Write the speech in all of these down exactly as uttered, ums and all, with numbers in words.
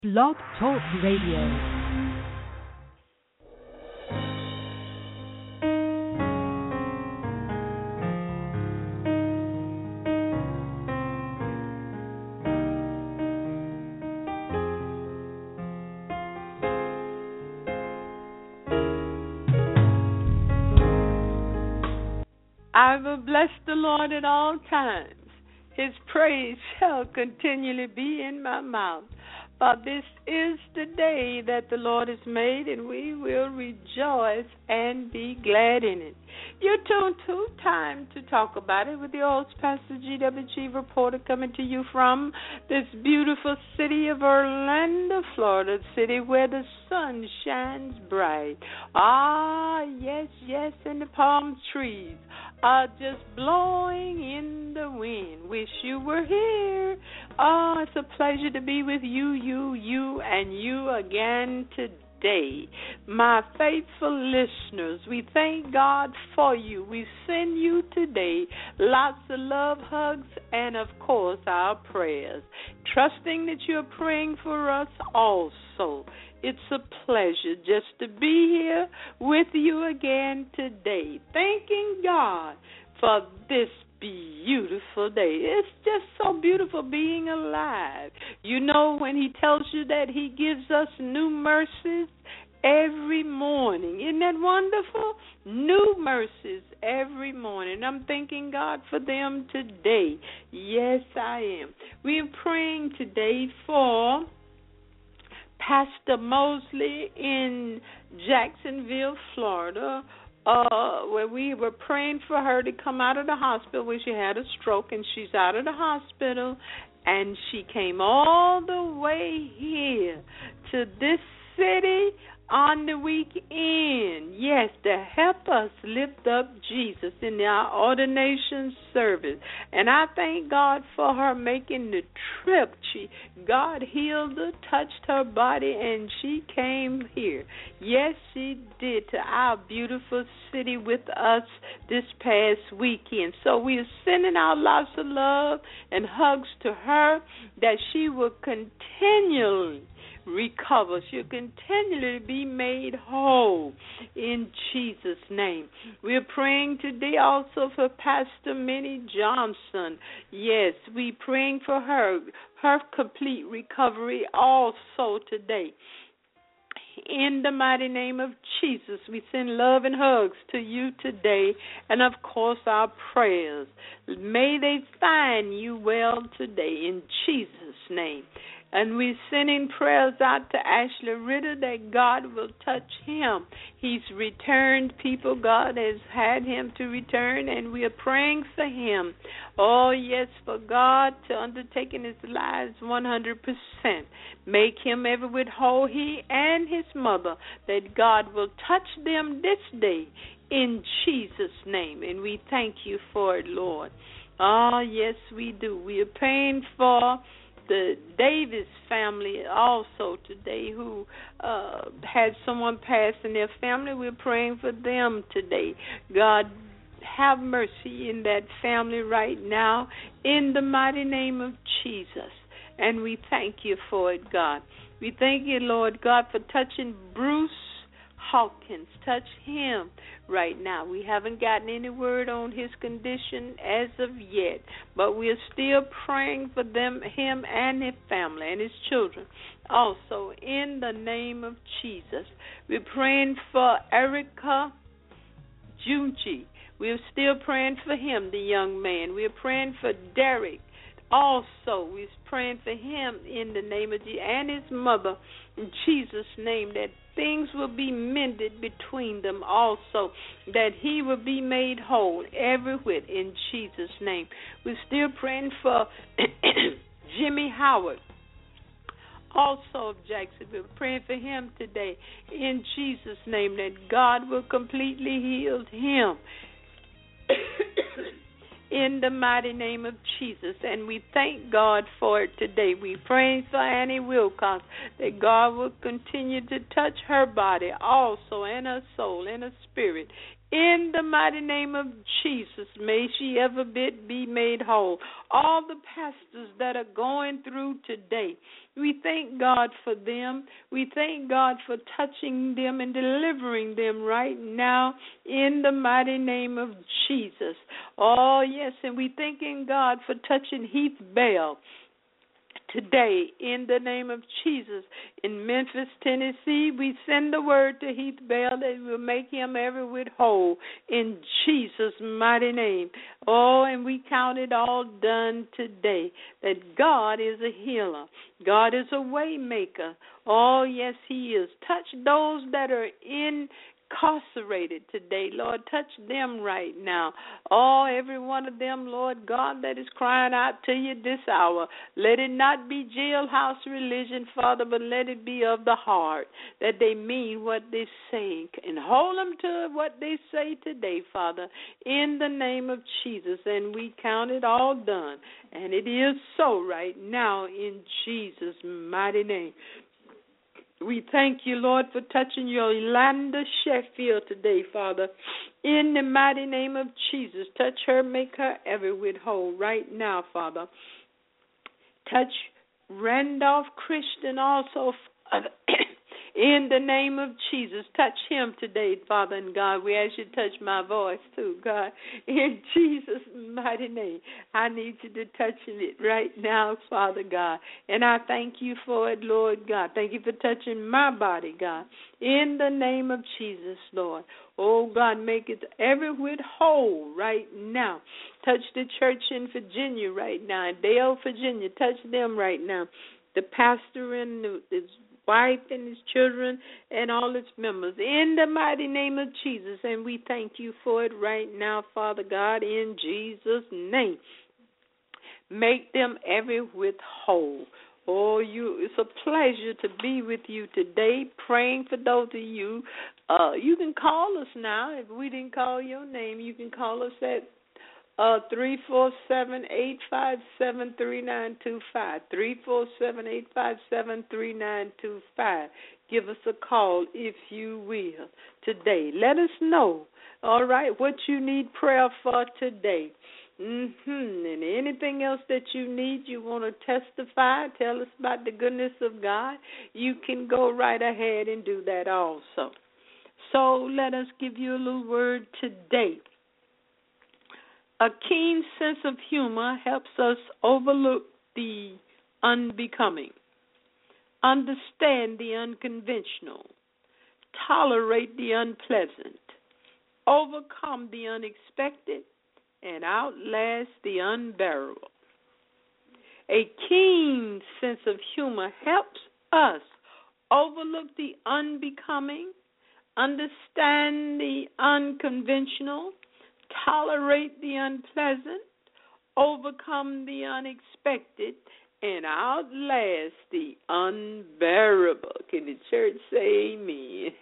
Blog Talk Radio. I will bless the Lord at all times. His praise shall continually be in my mouth. For this is the day that the Lord has made, and we will rejoice and be glad in it. You're tuned to Time to Talk About It with the old Pastor G W G reporter coming to you from this beautiful city of Orlando, Florida, city where the sun shines bright. Ah, yes, yes, and the palm trees are just blowing in the wind. Wish you were here. Oh, it's a pleasure to be with you, you, you, and you again today. My faithful listeners, we thank God for you. We send you today lots of love, hugs, and, of course, our prayers. Trusting that you're praying for us also. It's a pleasure just to be here with you again today. Thanking God for this beautiful day. It's just so beautiful being alive. You know, when he tells you that he gives us new mercies every morning. Isn't that wonderful? New mercies every morning. I'm thanking God for them today. Yes, I am. We are praying today for Pastor Mosley in Jacksonville, Florida, uh, where we were praying for her to come out of the hospital where she had a stroke, and she's out of the hospital, and she came all the way here to this city on the weekend, yes, to help us lift up Jesus in our ordination service. And I thank God for her making the trip. She, God healed her, touched her body, and she came here. Yes, she did, to our beautiful city with us this past weekend. So we are sending out lots of love and hugs to her, that she will continually recover. She'll continually be made whole in Jesus' name. We're praying today also for Pastor Minnie Johnson. Yes, we're praying for her, her complete recovery also today. In the mighty name of Jesus, we send love and hugs to you today, and of course our prayers. May they find you well today in Jesus' name. And we're sending prayers out to Ashley Ritter that God will touch him. He's returned, people. God has had him to return, and we are praying for him. Oh, yes, for God to undertake in his lives one hundred percent. Make him ever with whole, he and his mother, that God will touch them this day in Jesus' name. And we thank you for it, Lord. Oh, yes, we do. We are praying for the Davis family also today, who uh, had someone pass in their family. We're praying for them today. God, have mercy in that family right now in the mighty name of Jesus. And we thank you for it, God. We thank you, Lord God, for touching Bruce Hawkins. Touch him right now. We haven't gotten any word on his condition as of yet, but we are still praying for them, him and his family and his children. Also, in the name of Jesus, we're praying for Erica Junchi. We're still praying for him, the young man. We're praying for Derek. Also, we're praying for him in the name of Jesus and his mother in Jesus' name, that things will be mended between them also, that he will be made whole every whit in Jesus' name. We're still praying for Jimmy Howard, also of Jacksonville. We're praying for him today in Jesus' name, that God will completely heal him in the mighty name of Jesus. And we thank God for it today. We pray for Annie Wilcox, that God will continue to touch her body also, and her soul, and her spirit, In the mighty name of Jesus, may she ever bit be made whole. All the pastors that are going through today, we thank God for them. We thank God for touching them and delivering them right now in the mighty name of Jesus. Oh, yes, and we thanking God for touching Heath Bell today, in the name of Jesus. In Memphis, Tennessee, we send the word to Heath Bell that will make him every whit whole in Jesus' mighty name. Oh, and we count it all done today, that God is a healer. God is a way maker. Oh, yes, He is. Touch those that are in incarcerated today, Lord, touch them right now. Oh, every one of them, Lord God, that is crying out to you this hour. Let it not be jailhouse religion, Father, but let it be of the heart, that they mean what they say, and hold them to what they say today, Father, in the name of Jesus. And we count it all done, and it is so right now in Jesus' mighty name. We thank you, Lord, for touching your Yolanda Sheffield today, Father. In the mighty name of Jesus, touch her, make her every whit whole right now, Father. Touch Randolph Christian also, Father. In the name of Jesus, touch him today, Father and God. We ask you to touch my voice too, God. In Jesus' mighty name, I need you to touch it right now, Father God. And I thank you for it, Lord God. Thank you for touching my body, God. In the name of Jesus, Lord. Oh, God, make it every whit whole right now. Touch the church in Virginia right now, in Dale, Virginia. Touch them right now. The pastor and the, the wife and his children and all its members, in the mighty name of Jesus. And we thank you for it right now, Father God, in Jesus' name. Make them every whit whole. Oh, you! It's a pleasure to be with you today, praying for those of you. Uh, you can call us now. If we didn't call your name, you can call us at Uh, three four seven, eight five seven, three nine two five. three four seven, eight five seven, three nine two five. Give us a call if you will today. Let us know, all right, what you need prayer for today. Mm-hmm. And anything else that you need, you want to testify, tell us about the goodness of God, you can go right ahead and do that also. So let us give you a little word today. A keen sense of humor helps us overlook the unbecoming, understand the unconventional, tolerate the unpleasant, overcome the unexpected, and outlast the unbearable. A keen sense of humor helps us overlook the unbecoming, understand the unconventional, tolerate the unpleasant, overcome the unexpected, and outlast the unbearable. Can the church say amen?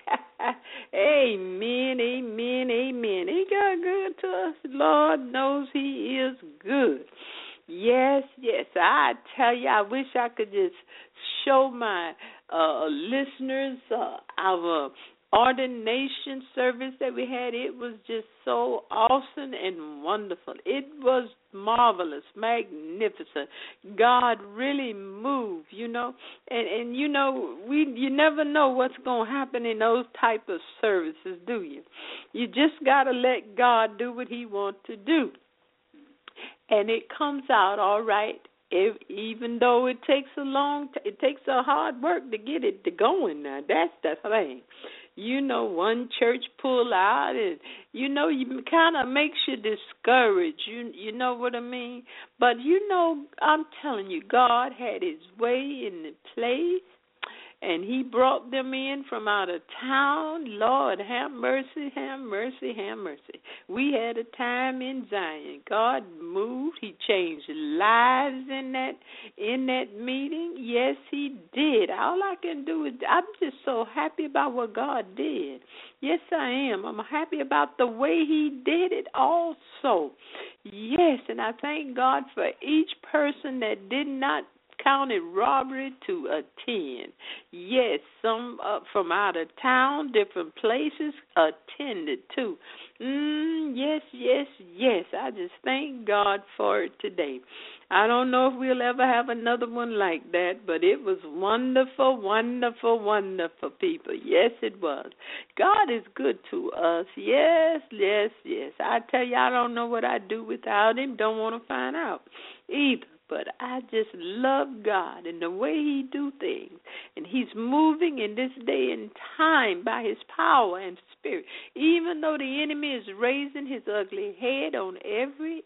Amen, amen, amen. He got good to us. Lord knows he is good. Yes, yes. I tell you, I wish I could just show my uh, listeners uh, our ordination service that we had. It was just so awesome and wonderful. It was marvelous, magnificent. God really moved, you know. And and you know, we you never know what's going to happen in those type of services, do you? You just got to let God do what he wants to do. And it comes out all right. If, even though it takes a long, t- it takes a hard work to get it to going. Now that's the thing. You know, one church pull out, and you know, you kind of makes you discouraged. You you know what I mean? But you know, I'm telling you, God had His way in the place, and He brought them in from out of town. Lord, have mercy, have mercy, have mercy. We had a time in Zion. God moved. He changed lives in that in that meeting. Yes, He did. All I can do is, I'm just so happy about what God did. Yes, I am. I'm happy about the way He did it also. Yes, and I thank God for each person that did not counted robbery to attend. Yes, some uh, from out of town, different places attended too. Mm, yes, yes, yes. I just thank God for it today. I don't know if we'll ever have another one like that, but it was wonderful, wonderful, wonderful, people. Yes, it was. God is good to us. Yes, yes, yes. I tell you, I don't know what I'd do without him. Don't want to find out either. But I just love God and the way he do things. And he's moving in this day and time by his power and spirit. Even though the enemy is raising his ugly head on every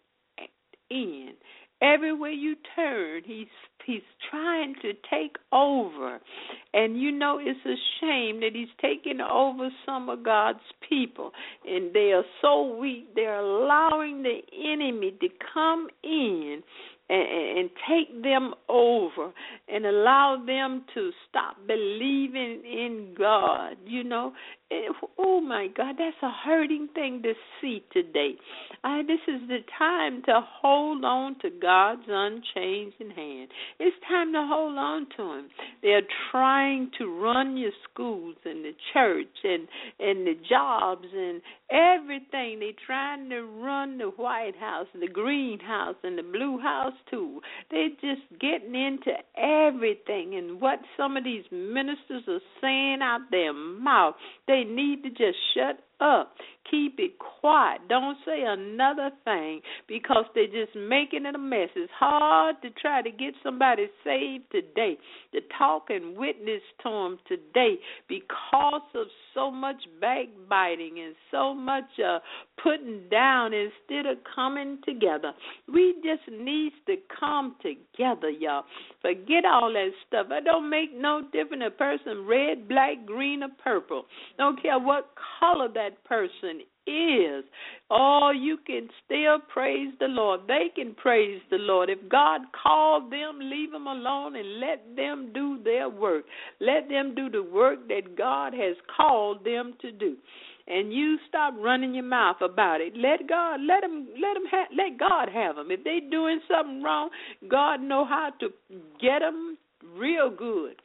end, everywhere you turn, he's he's trying to take over. And you know, it's a shame that he's taking over some of God's people. And they are so weak, they're allowing the enemy to come in and, and take them over and allow them to stop believing in God. You know, it, oh my God, that's a hurting thing to see today. Uh, this is the time to hold on to God's unchanging hand. It's time to hold on to him. They're trying to run your schools and the church and, and the jobs and everything. They're trying to run the White House, the Green House, and the Blue House too. They're just getting into everything. And what some of these ministers are saying out their mouth, they need to just shut up. Keep it quiet. Don't say another thing because they're just making it a mess. It's hard to try to get somebody saved today, to talk and witness to them today because of so much backbiting and so much uh, putting down instead of coming together. We just need to come together, y'all. Forget all that stuff. It don't make no difference a person red, black, green, or purple. Don't care what color that person is. Oh, you can still praise the Lord. They can praise the Lord. If God called them, leave them alone and let them do their work. Let them do the work that God has called them to do. And you stop running your mouth about it. Let God, let them, let them, ha- let God have them. If they're doing something wrong, God know how to get them real good.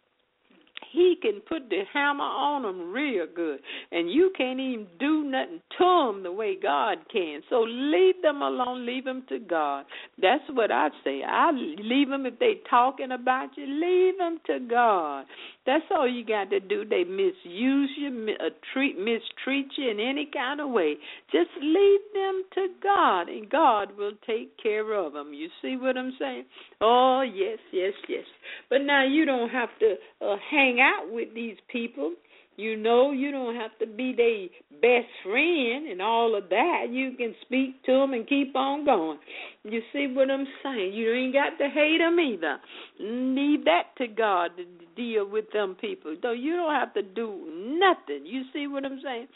He can put the hammer on them real good, and you can't even do nothing to them the way God can. So leave them alone. Leave them to God. That's what I say. I leave them if they talking about you. Leave them to God. That's all you got to do. They misuse you, uh, treat, mistreat you in any kind of way. Just leave them to God, and God will take care of them. You see what I'm saying? Oh, yes, yes, yes. But now you don't have to uh, hang out with these people. You know, you don't have to be their best friend and all of that. You can speak to them and keep on going. You see what I'm saying? You ain't got to hate them either. Leave that to God to deal with them people. Though you don't have to do nothing. You see what I'm saying?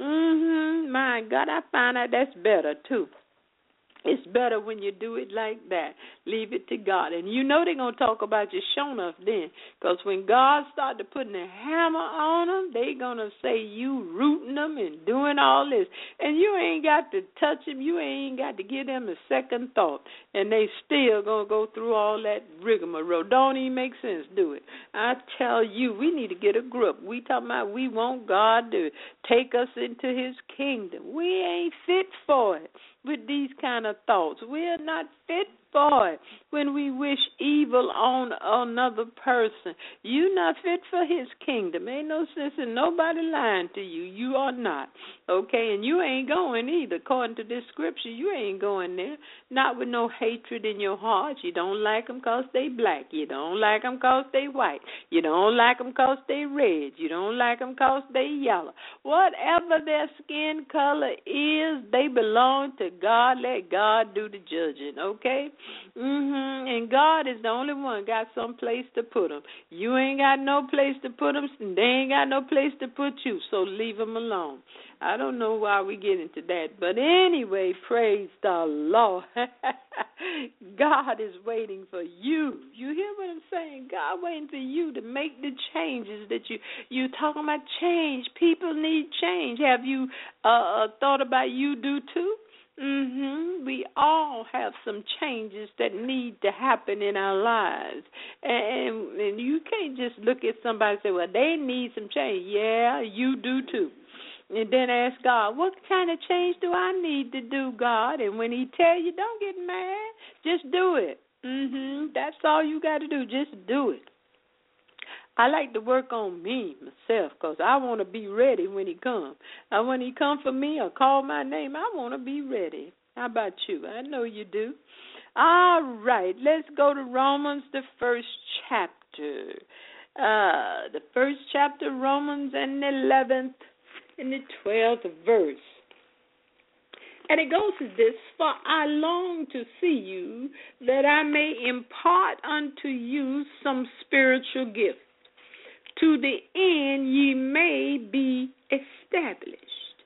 Mm-hmm. My God, I find out that's better too. It's better when you do it like that. Leave it to God. And you know they're going to talk about you show enough then. Because when God started putting a hammer on them, they're going to say you rooting them and doing all this. And you ain't got to touch them. You ain't got to give them a second thought. And they still going to go through all that rigmarole. Don't even make sense, do it. I tell you, we need to get a grip. We talking about we want God to take us into his kingdom. We ain't fit for it. With these kind of thoughts, we're not fit for it. When we wish evil on another person, you're not fit for his kingdom. Ain't no sense in nobody lying to you. You are not, okay? And you ain't going either. According to this scripture, you ain't going there. Not with no hatred in your heart. You don't like them because they black. You don't like them because they white. You don't like them because they red. You don't like them because they yellow. Whatever their skin color is, they belong to God. Let God do the judging, okay? Mm-hmm. And God is the only one got some place to put them. You ain't got no place to put them. They ain't got no place to put you, so leave them alone. I don't know why we get into that. But anyway, praise the Lord. God is waiting for you. You hear what I'm saying? God waiting for you to make the changes that you, you're talking about change. People need change. Have you uh, thought about you do too? Mhm. We all have some changes that need to happen in our lives, and, and you can't just look at somebody and say, "Well, they need some change." Yeah, you do too. And then ask God, "What kind of change do I need to do, God?" And when He tell you, don't get mad. Just do it. Mhm. That's all you got to do. Just do it. I like to work on me myself because I want to be ready when He comes. And when He come for me or call my name, I want to be ready. How about you? I know you do. All right, let's go to Romans, the first chapter. Uh, the first chapter, Romans, and the eleventh and the twelfth verse. And it goes as this: "For I long to see you, that I may impart unto you some spiritual gift, to the end ye may be established."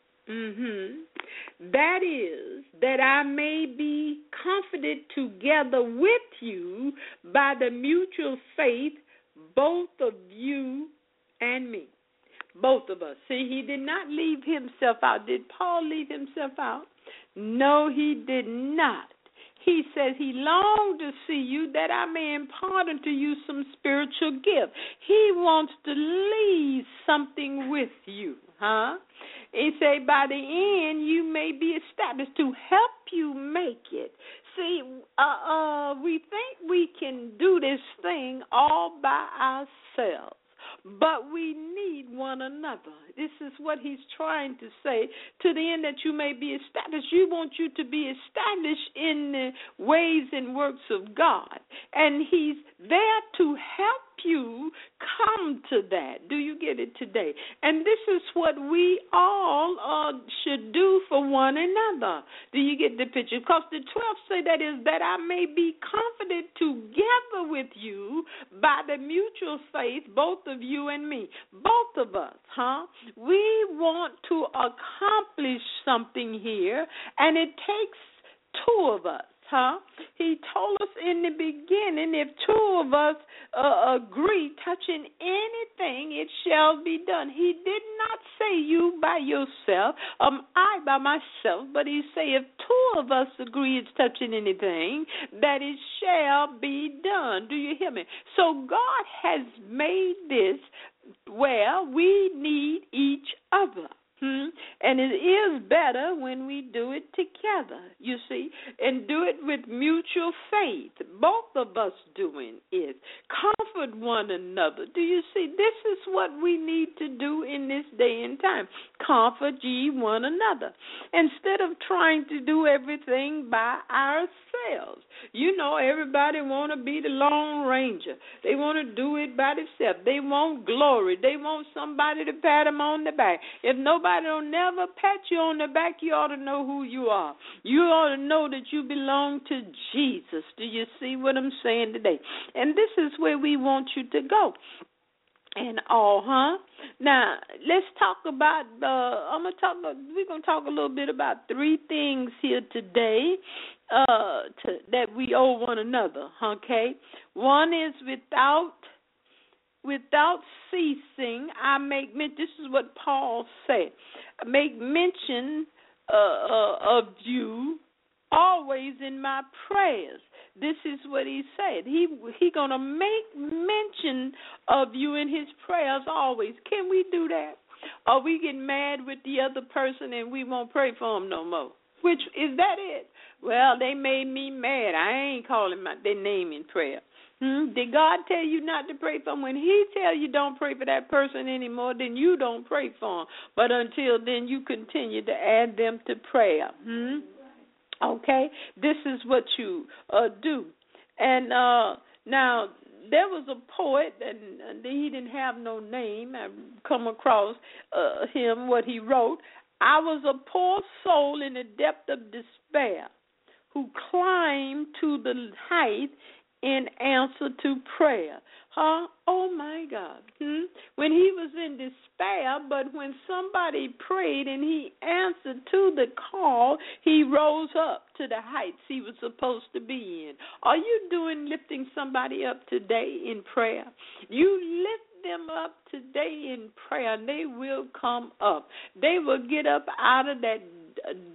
Mm-hmm. That is, that I may be comforted together with you by the mutual faith, both of you and me. Both of us. See, he did not leave himself out. Did Paul leave himself out? No, he did not. He says he longed to see you that I may impart unto you some spiritual gift. He wants to leave something with you, huh? He said by the end you may be established, to help you make it. See, uh, uh, we think we can do this thing all by ourselves, but we need one another. This is what he's trying to say, to the end that you may be established. You want you to be established in the ways and works of God, and he's there to help you come to that. Do you get it today? And this is what we all uh, should do for one another. Do you get the picture? Because the twelve say that is that I may be comforted together with you by the mutual faith, both of you and me. Both of us, huh? We want to accomplish something here, and it takes two of us. Huh? He told us in the beginning, if two of us uh, agree touching anything, it shall be done. He did not say you by yourself, um, I by myself, but he said if two of us agree it's touching anything, that it shall be done. Do you hear me? So God has made this where we need each other. Hmm? And it is better when we do it together, you see, and do it with mutual faith. Both of us doing it. Comfort one another. Do you see? This is what we need to do in this day and time. Comfort ye one another. Instead of trying to do everything by ourselves. You know, everybody want to be the Lone Ranger. They want to do it by themselves. They want glory. They want somebody to pat them on the back. If nobody don't never pat you on the back, you ought to know who you are. You ought to know that you belong to Jesus. Do you see what I'm saying today? And this is where we want you to go. And all, huh? Now, let's talk about, uh, I'm gonna talk, we're going to talk a little bit about three things here today uh, to, that we owe one another, okay? One is without Without ceasing, I make mention, this is what Paul said, I make mention uh, uh, of you always in my prayers. This is what he said. He he going to make mention of you in his prayers always. Can we do that? Or we get mad with the other person and we won't pray for them no more? Which, is that it? Well, they made me mad. I ain't calling my, their name in prayer. Hmm? Did God tell you not to pray for them? When he tell you don't pray for that person anymore, then you don't pray for them. But until then, you continue to add them to prayer. Hmm? Okay? This is what you uh, do. And uh, now, there was a poet, and, and he didn't have no name. I come across uh, him, what he wrote. I was a poor soul in the depth of despair who climbed to the height in answer to prayer. Huh? Oh, my God. Hmm? When he was in despair, but when somebody prayed and he answered to the call, he rose up to the heights he was supposed to be in. Are you doing lifting somebody up today in prayer? You lift them up today in prayer, and they will come up. They will get up out of that depth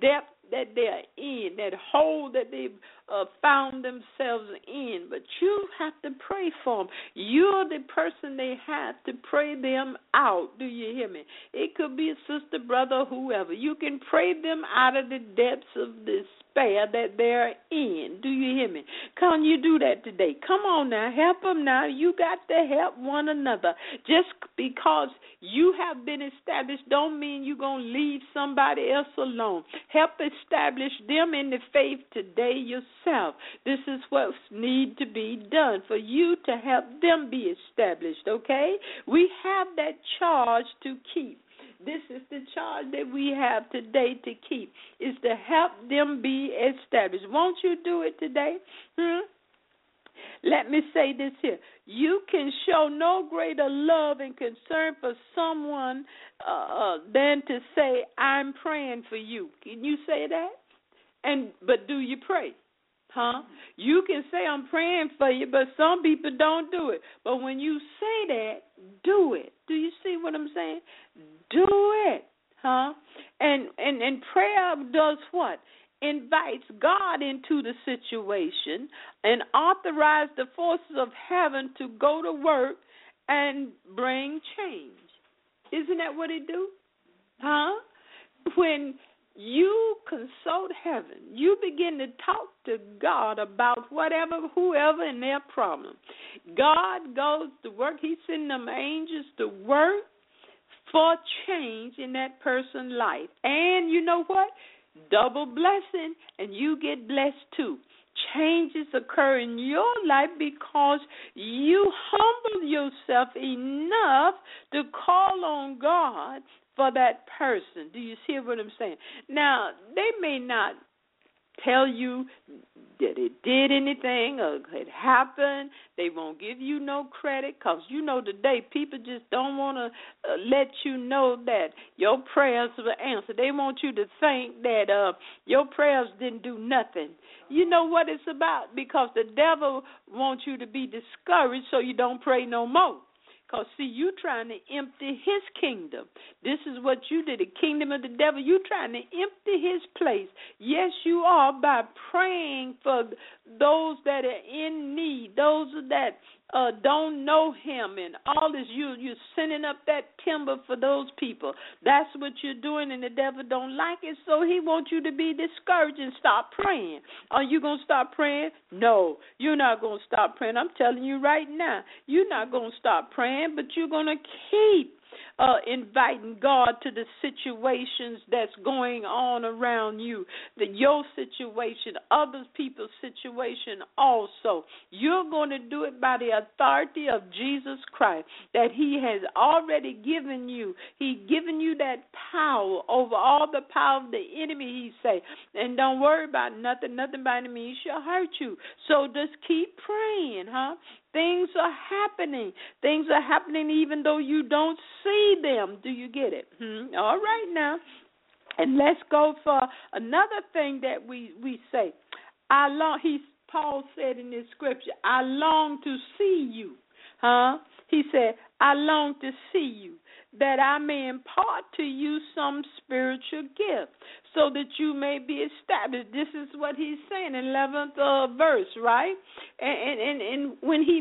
that they're in, that hole that they've uh, found themselves in. But you have to pray for them. You're the person they have to pray them out. Do you hear me? It could be a sister, brother, whoever. You can pray them out of the depths of despair that they're in. Do you hear me? Can you do that today? Come on now. Help them now. You got to help one another. Just because you have been established don't mean you're going to leave somebody else alone. Help establish them in the faith today yourself. This is what needs to be done for you to help them be established, okay? We have that charge to keep. This is the charge that we have today to keep, is to help them be established. Won't you do it today? Hmm? Let me say this here. You can show no greater love and concern for someone uh, than to say, I'm praying for you. Can you say that? And but do you pray? Huh? You can say, I'm praying for you, but some people don't do it. But when you say that, do it. Do you see what I'm saying? Do it. Huh? And and, and prayer does what? Invites God into the situation and authorize the forces of heaven to go to work and bring change. Isn't that what it do? Huh? When you consult heaven, you begin to talk to God about whatever, whoever, and their problem. God goes to work. He's sending them angels to work for change in that person's life. And you know what? Double blessing, and you get blessed too. Changes occur in your life because you humble yourself enough to call on God for that person. Do you see what I'm saying? Now, they may not tell you that it did anything or it happened. They won't give you no credit because, you know, today people just don't want to uh, let you know that your prayers were answered. They want you to think that uh, your prayers didn't do nothing. You know what it's about? Because the devil wants you to be discouraged so you don't pray no more. Because, see, you trying to empty his kingdom. This is what you did, the kingdom of the devil. You trying to empty his place. Yes, you are, by praying for those that are in need, those that uh, don't know him, and all this. You, you're sending up that timber for those people. That's what you're doing, and the devil don't like it, so he wants you to be discouraged and stop praying. Are you going to stop praying? No, you're not going to stop praying. I'm telling you right now, you're not going to stop praying, but you're going to keep Uh, inviting God to the situations that's going on around you, the your situation, other people's situation also. You're going to do it by the authority of Jesus Christ that he has already given you. He's given you that power over all the power of the enemy, he say. And don't worry about nothing. Nothing by the enemy shall hurt you. So just keep praying, huh? Things are happening. Things are happening even though you don't see them. Do you get it? Hmm? All right now. And let's go for another thing that we, we say. I long, he, Paul said in this scripture, I long to see you. Huh? He said, I long to see you, that I may impart to you some spiritual gift, so that you may be established. This is what he's saying in eleventh uh, verse, right? And, and, and when he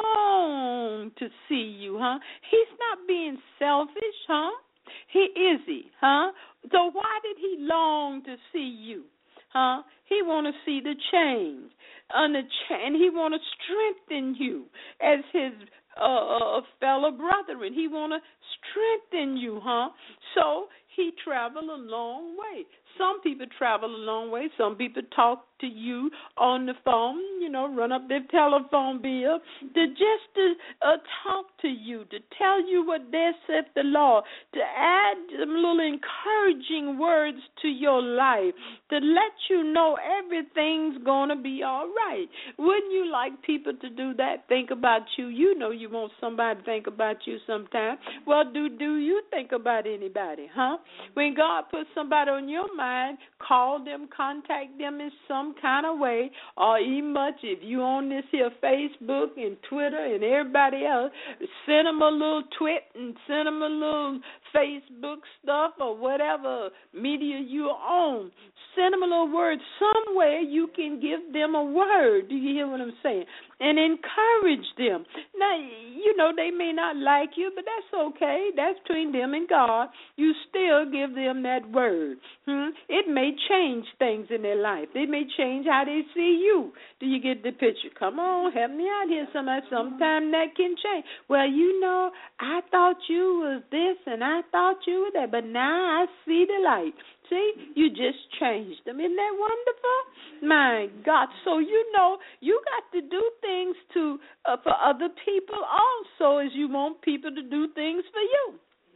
longed to see you, huh? He's not being selfish, huh? He is he, huh? So why did he long to see you? Huh? He want to see the change, and, the cha- and he want to strengthen you as his uh, fellow brethren. He want to strengthen you, huh? So he traveled a long way. Some people travel a long way. Some people talk to you on the phone, you know, run up their telephone bill, to just to uh, talk to you, to tell you what there saith the Lord, to add some little encouraging words to your life, to let you know everything's going to be all right. Wouldn't you like people to do that? Think about you. You know you want somebody to think about you sometime. Well, do, do you think about anybody, huh? When God puts somebody on your mind, call them, contact them in some kind of way, or even much if you on this here Facebook and Twitter and everybody else, send them a little twit and send them a little Facebook stuff or whatever media you own, Send them a little word somewhere. You can give them a word. Do you hear what I'm saying? And encourage them. Now, you know, they may not like you, but that's okay. That's between them and God. You still give them that word. Hmm? It may change things in their life. It may change how they see you. Do you get the picture? Come on, help me out here. Somebody, sometime that can change. Well, you know, I thought you was this and I thought you were that, but now I see the light. See, you just changed them. Isn't that wonderful? My God. So, you know, you got to do things to uh, for other people also as you want people to do things for you.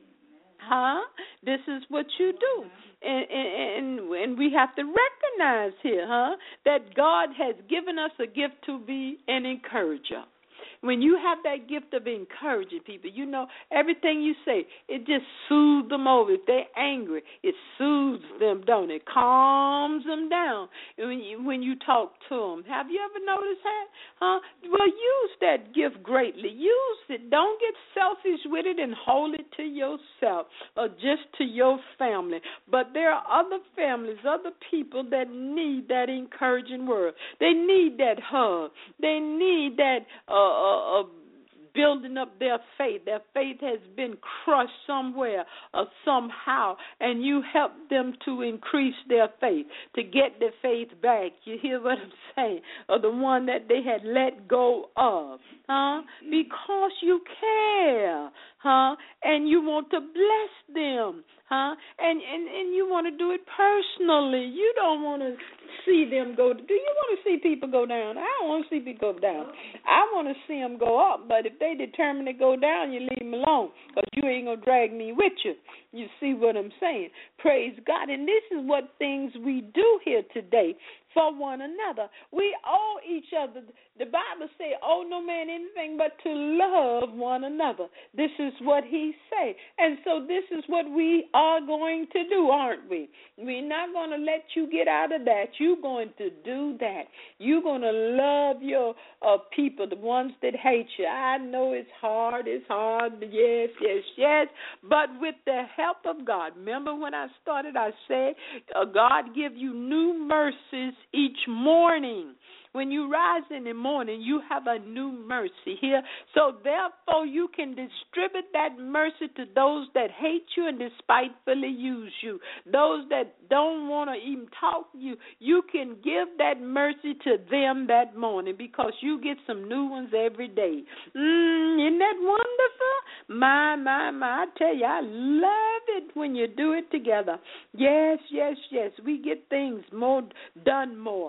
Huh? This is what you do. And, and, and we have to recognize here, huh, that God has given us a gift to be an encourager. When you have that gift of encouraging people, you know, everything you say, it just soothes them over. If they're angry, it soothes them, don't it? Calms them down when you, when you talk to them. Have you ever noticed that? Huh? Well, use that gift greatly. Use it. Don't get selfish with it and hold it to yourself or just to your family. But there are other families, other people that need that encouraging word. They need that hug. They need that uh, Uh, uh, building up their faith. Their faith has been crushed somewhere or somehow, and you help them to increase their faith, to get their faith back. You hear what I'm saying? Or the one that they had let go of, huh? Because you care, huh? And you want to bless them, huh? And, and, and you want to do it personally. You don't want to see them go. Do you want to see people go down? I don't want to see people go down. I want to see them go up, but if they determine to go down, you leave them alone because you ain't going to drag me with you. You see what I'm saying? Praise God. And this is what things we do here today for one another. We owe each other. The Bible says, owe no man anything but to love one another. This is what he say. And so this is what we are going to do, aren't we? We're not going to let you get out of that. You're going to do that. You're going to love your uh, people, the ones that hate you. I know it's hard. It's hard. Yes, yes, yes. But with the help of God, remember when I started, I said, uh, God give you new mercies each morning. When you rise in the morning, you have a new mercy here. So therefore, you can distribute that mercy to those that hate you and despitefully use you. Those that don't want to even talk to you, you can give that mercy to them that morning because you get some new ones every day. Mm, isn't that wonderful? My, my, my, I tell you, I love it when you do it together. Yes, yes, yes. We get things more done more.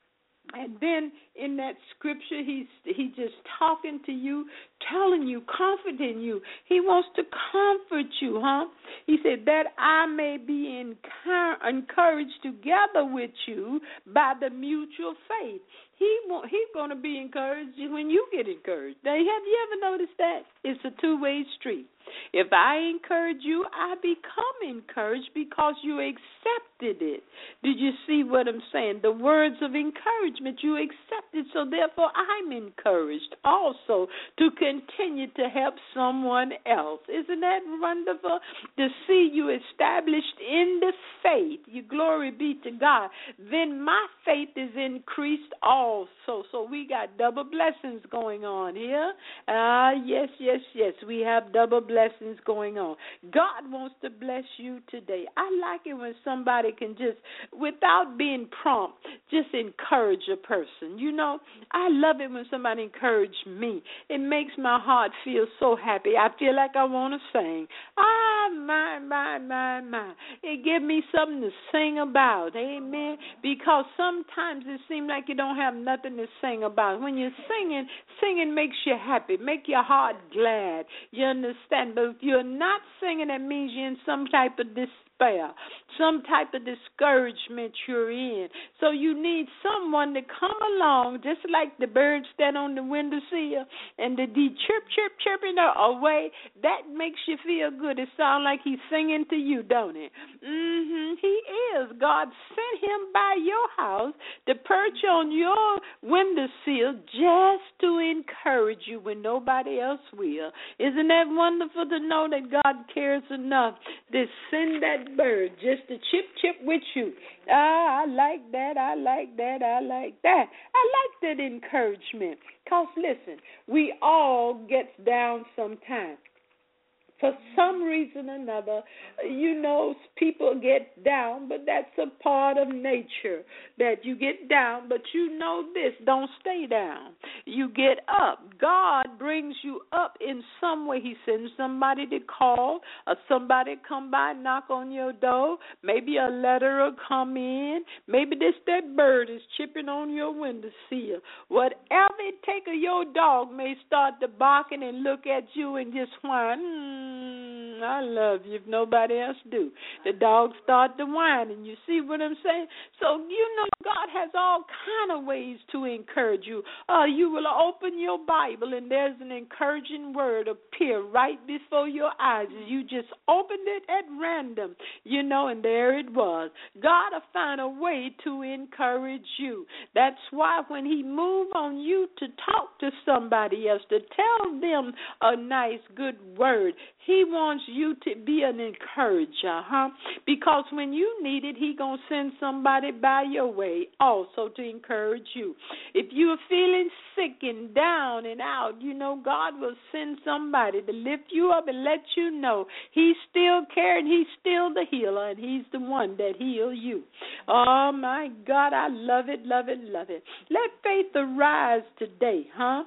And then in that scripture, he's he just talking to you, telling you, comforting you. He wants to comfort you, huh? He said, that I may be encouraged together with you by the mutual faith. He He's going to be encouraged when you get encouraged. Now, have you ever noticed that? It's a two-way street. If I encourage you, I become encouraged because you accepted it. Did you see what I'm saying? The words of encouragement, you accepted, so therefore I'm encouraged also to continue to help someone else. Isn't that wonderful? To see you established in the faith, you glory be to God, then my faith is increased also. So we got double blessings going on here. Ah, uh, yes, yes, yes, we have double blessings. Blessings going on. God wants to bless you today. I like it when somebody can just, without being prompt, just encourage a person. You know, I love it when somebody encourages me. It makes my heart feel so happy. I feel like I want to sing. Ah, my, my, my, my. It gives me something to sing about. Amen. Because sometimes it seems like you don't have nothing to sing about. When you're singing, singing makes you happy, make your heart glad. You understand? But if you're not singing, that means you're in some type of despair, some type of discouragement you're in. So you need someone to come along, just like the birds stand on the windowsill and the de chirp, chirp, chirping away. That makes you feel good. It sounds like he's singing to you, don't it? Mm-hmm. He is. God sent him by your house to perch on your windowsill just to encourage you when nobody else will. Isn't that wonderful to know that God cares enough to send that that bird just to chip chip with you. Ah, I like that, I like that, I like that. I like that encouragement. Because, listen, we all get down sometimes. For some reason or another, you know, people get down, but that's a part of nature, that you get down, but you know this, don't stay down. You get up. God brings you up in some way. He sends somebody to call, or somebody come by, knock on your door. Maybe a letter will come in. Maybe this that bird is chipping on your windowsill. Whatever it take, of your dog may start to barking and look at you and just whine, mm, I love you if nobody else do. The dog start to whine, and you see what I'm saying? So, you know, God has all kind of ways to encourage you. Uh, you will open your Bible, and there's an encouraging word appear right before your eyes. You just opened it at random, you know, and there it was. God will find a way to encourage you. That's why when he move on you to talk to somebody else, to tell them a nice, good word, he wants you to be an encourager, huh? Because when you need it, he going to send somebody by your way also to encourage you. If you're feeling sick and down and out, you know, God will send somebody to lift you up and let you know he's still caring, he's still the healer, and he's the one that heals you. Oh, my God, I love it, love it, love it. Let faith arise today, huh?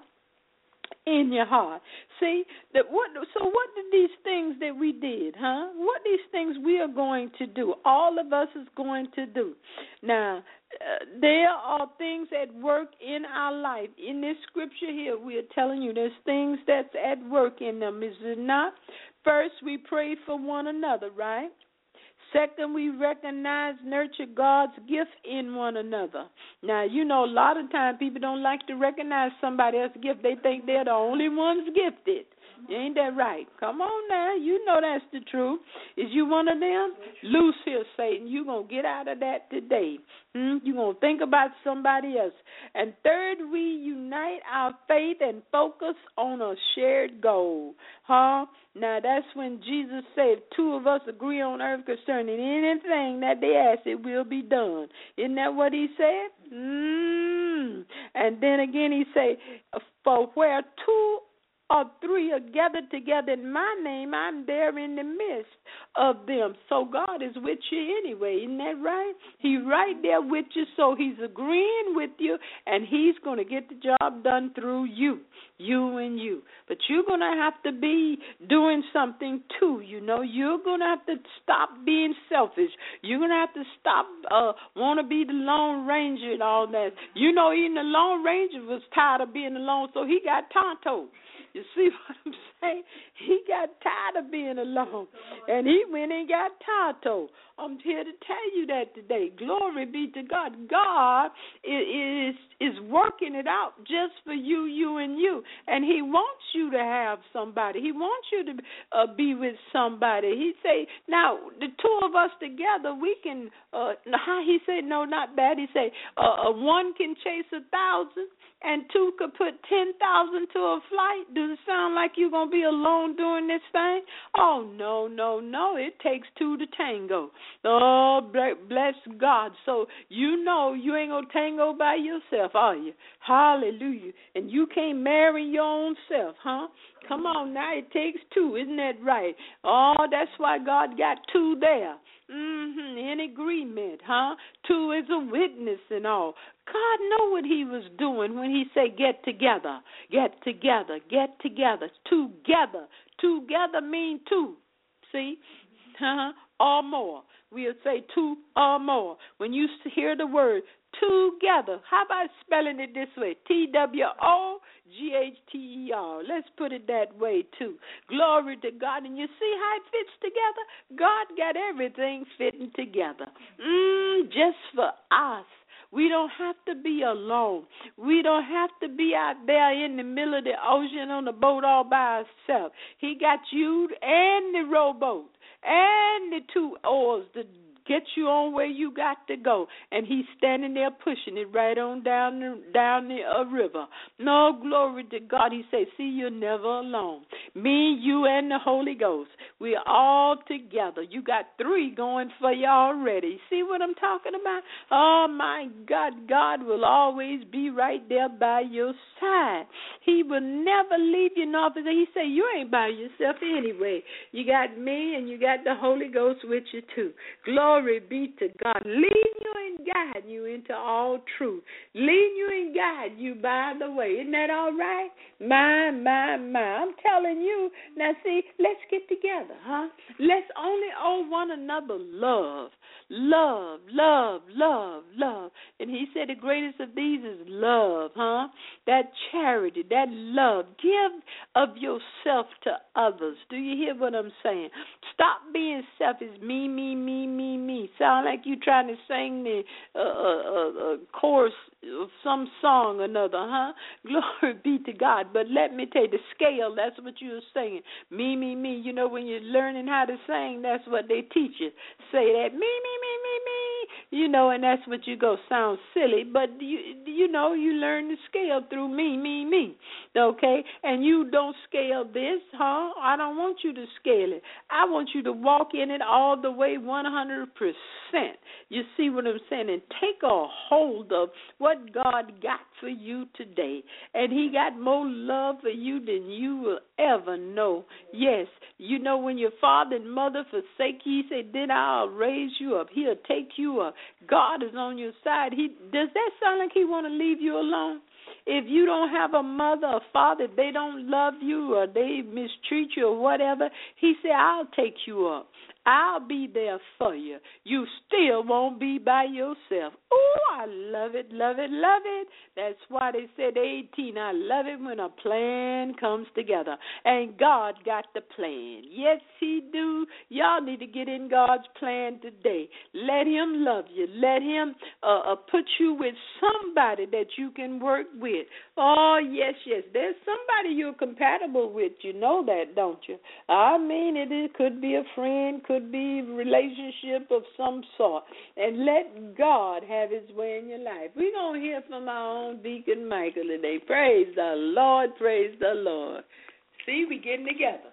In your heart. See, that what so what did these things that we did, huh? What these things we are going to do, all of us is going to do. Now, uh, there are things at work in our life. In this scripture here, we are telling you there's things that's at work in them, is it not? First, we pray for one another, right? Second, we recognize, nurture God's gift in one another. Now, you know, a lot of times people don't like to recognize somebody else's gift. They think they're the only ones gifted. Ain't that right? Come on now. You know that's the truth. Is you one of them? Loose here, Satan. You're going to get out of that today. Hmm? You're going to think about somebody else. And third, we unite our faith and focus on a shared goal. Huh? Now, that's when Jesus said, if two of us agree on earth concerning anything that they ask, it will be done. Isn't that what he said? Mm. And then again he said, for where two or three are gathered together in my name, I'm there in the midst of them. So God is with you anyway, isn't that right? He's right there with you, so he's agreeing with you, and he's going to get the job done through you, you and you. But you're going to have to be doing something too, you know. You're going to have to stop being selfish. You're going to have to stop uh, want to be the Lone Ranger and all that. You know, even the Lone Ranger was tired of being alone, so he got tonto. You see what I'm saying? He got tired of being alone, and he went and got Tonto. I'm here to tell you that today. Glory be to God. God is is working it out just for you, you, and you, and he wants you to have somebody. He wants you to uh, be with somebody. He say, now, the two of us together, we can, uh, he said, no, not that. He said, uh, uh, one can chase a thousand, and two could put ten thousand to a flight. Does it sound like you're going to be alone doing this thing? Oh, no, no, no. It takes two to tango. Oh, bless God. So you know you ain't going to tango by yourself, are you? Hallelujah. And you can't marry your own self, huh? Come on now. It takes two. Isn't that right? Oh, that's why God got two there. Mm-hmm, in agreement, huh? Two is a witness and all. God know what he was doing when he said get together, get together, get together, together. Together mean two, see, uh-huh, or more. We'll say two or more. When you hear the word together, how about spelling it this way? T W O G H T E R. Let's put it that way, too. Glory to God. And you see how it fits together? God got everything fitting together. Mm, just for us. We don't have to be alone. We don't have to be out there in the middle of the ocean on the boat all by ourselves. He got you and the rowboat and the two oars to get you on where you got to go. And he's standing there pushing it right on down the, down the uh, river. No, glory to God. He said, see, you're never alone. Me, you, and the Holy Ghost. We're all together. You got three going for you already. See what I'm talking about? Oh, my God. God will always be right there by your side. He will never leave you nor forsake. He said, you ain't by yourself anyway. You got me and you got the Holy Ghost with you too. Glory be to God. Lead you and guide you into all truth. Lead you and guide you by the way. Isn't that all right? My, my, my. I'm telling you. Now, see, let's get together, huh? Let's only owe one another love. Love, love, love, love. And he said the greatest of these is love, huh? That charity, that love. Give of yourself to others. Do you hear what I'm saying? Stop being selfish. Me, me, me, me, me. Sound like you trying to sing the uh, uh, uh, chorus of some song or another, huh? Glory be to God. But let me tell you, the scale, that's what you were saying. Me, me, me. You know, when you're learning how to sing, that's what they teach you. Say that, me, me, me, me, me. You know, and that's what you go. Sounds silly, but you, you know, you learn the scale through me, me, me. Okay? And you don't scale this, huh? I don't want you to scale it. I want you to walk in it all the way one hundred percent. You see what I'm saying? And take a hold of what God got for you today. And he got more love for you than you will ever know. Yes, you know when your father and mother forsake you, he said, then I'll raise you up. He'll take you up. God is on your side. He does that sound like he want to leave you alone? If you don't have a mother or father, they don't love you or they mistreat you or whatever, he said, I'll take you up. I'll be there for you. You still won't be by yourself. Oh, I love it, love it, love it. That's why they said eighteen. I love it when a plan comes together. And God got the plan. Yes, he do. Y'all need to get in God's plan today. Let him love you. Let him uh, uh, put you with somebody that you can work with. Oh, yes, yes. There's somebody you're compatible with. You know that, don't you? I mean, it, it could be a friend, could be a relationship of some sort. And let God have his way in your life. We're going to hear from our own Deacon Michael today. Praise the Lord, praise the Lord. See, we getting together.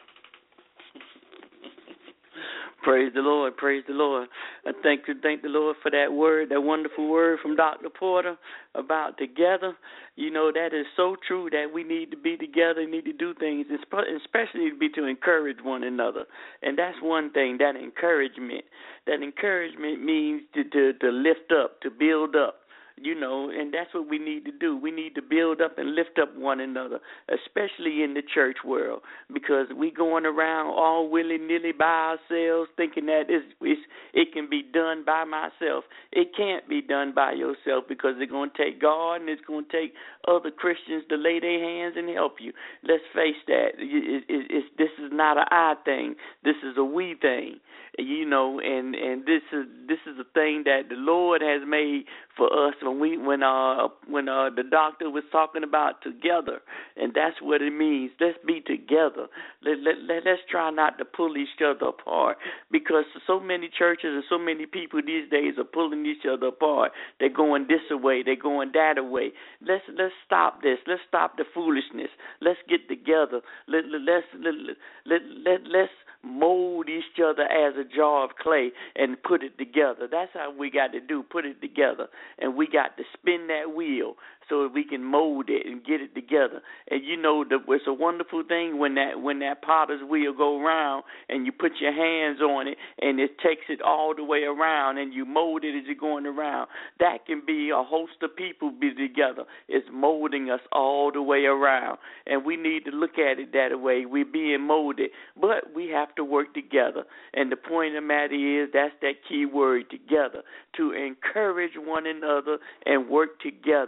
Praise the Lord, praise the Lord. I thank you, thank the Lord for that word, that wonderful word from Doctor Porter about together. You know, that is so true that we need to be together, need to do things, especially to be to encourage one another. And that's one thing, that encouragement. That encouragement means to, to, to lift up, to build up. You know, and that's what we need to do. We need to build up and lift up one another, especially in the church world, because we going around all willy-nilly by ourselves thinking that it's, it's, it can be done by myself. It can't be done by yourself because it's going to take God and it's going to take other Christians to lay their hands and help you. Let's face that. It, it, it's, this is not an I thing. This is a we thing. You know, and, and this is this is a thing that the Lord has made for us when we when uh when uh the doctor was talking about together, and that's what it means. Let's be together. Let, let, let let's try not to pull each other apart, because so many churches and so many people these days are pulling each other apart. They're going this way, they're going that way. Let's let's stop this. Let's stop the foolishness. Let's get together. Let, let let's let, let, let let's mold each other as a jar of clay and put it together. That's how we got to do, put it together. And we got to spin that wheel so that we can mold it and get it together. And you know, the, it's a wonderful thing when that when that potter's wheel go around and you put your hands on it and it takes it all the way around and you mold it as you're going around. That can be a host of people be together. It's molding us all the way around. And we need to look at it that way. We're being molded, but we have to work together. And the point of the matter is, that's that key word, together, to encourage one another and work together. And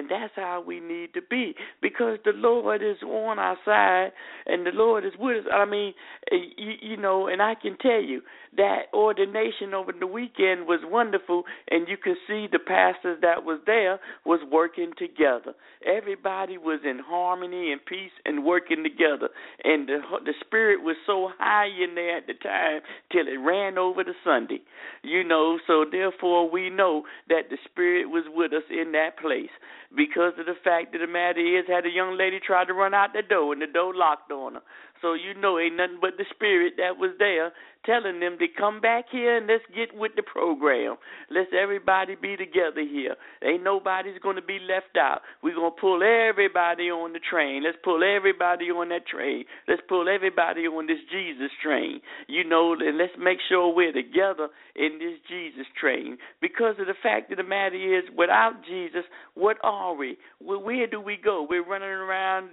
And that's how we need to be, because the Lord is on our side and the Lord is with us. I mean, you, you know, and I can tell you that ordination over the weekend was wonderful, and you can see the pastors that was there was working together. Everybody was in harmony and peace and working together, and the, the spirit was so high in there at the time till it ran over to Sunday. You know, so therefore we know that the spirit was with us in that place, because of the fact that the matter is, had a young lady tried to run out the door and the door locked on her. So you know ain't nothing but the spirit that was there telling them to come back here and let's get with the program. Let's everybody be together here. Ain't nobody's going to be left out. We're going to pull everybody on the train. Let's pull everybody on that train. Let's pull everybody on this Jesus train. You know, and let's make sure we're together in this Jesus train. Because of the fact of the matter is, without Jesus, what are we? Where do we go? We're running around